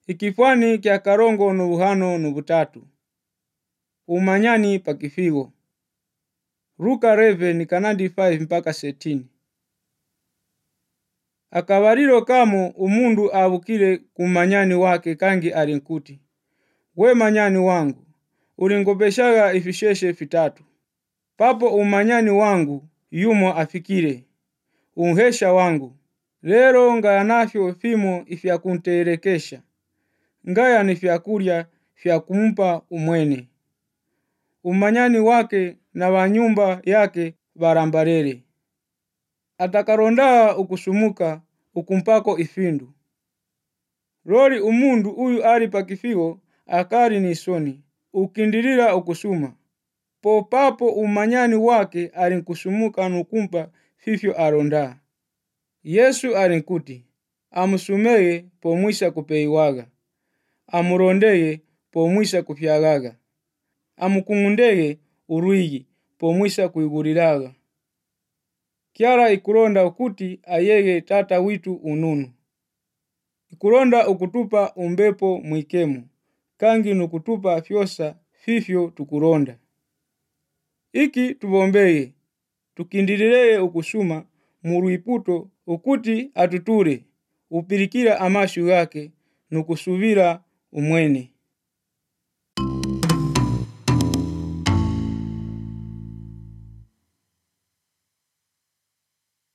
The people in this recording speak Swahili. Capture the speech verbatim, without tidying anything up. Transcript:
Ikifwani kya karongo nubuhano nubutatu. Umanyani pakifigo. Luka eleven kanadi five mpaka thirteen. Akabariro kamo umundu abukile kumanyani wake kangi alinkuti, we manyani wangu, ulingobeshaga ifisheshe fitatu. Papo umanyani wangu yumo afikire, unhesha wangu. Lero ngaya nafyo fimo ifya kunterekesha. Ngaya ni fyakurya fya kumpa umwene. Umanyani wake na wanyumba yake barambarere. Atakaronda ukusumuka ukumpako ifindu. Lori umundu uyu ali pakifigo akari ni soni, ukindirira ukusuma. Po papo umanyani wake alinkusumuka nukumpa fifyo aronda. Yesu alinkuti, amusumeye pomwisha kupeiwaga. Amurondeye pomwisha kufyagaga. Amukungundeye uruigi pomwisha kuiguriraga. Kiara ikuronda ukuti ayege tata witu ununu. Ikuronda ukutupa umbepo mwikemu, kangi nukutupa fyosa fifyo tukuronda. Iki tubombeye, tukindirireye ukusuma muruiputo ukuti atuture, upirikira amashu yake nukusuvira umwene.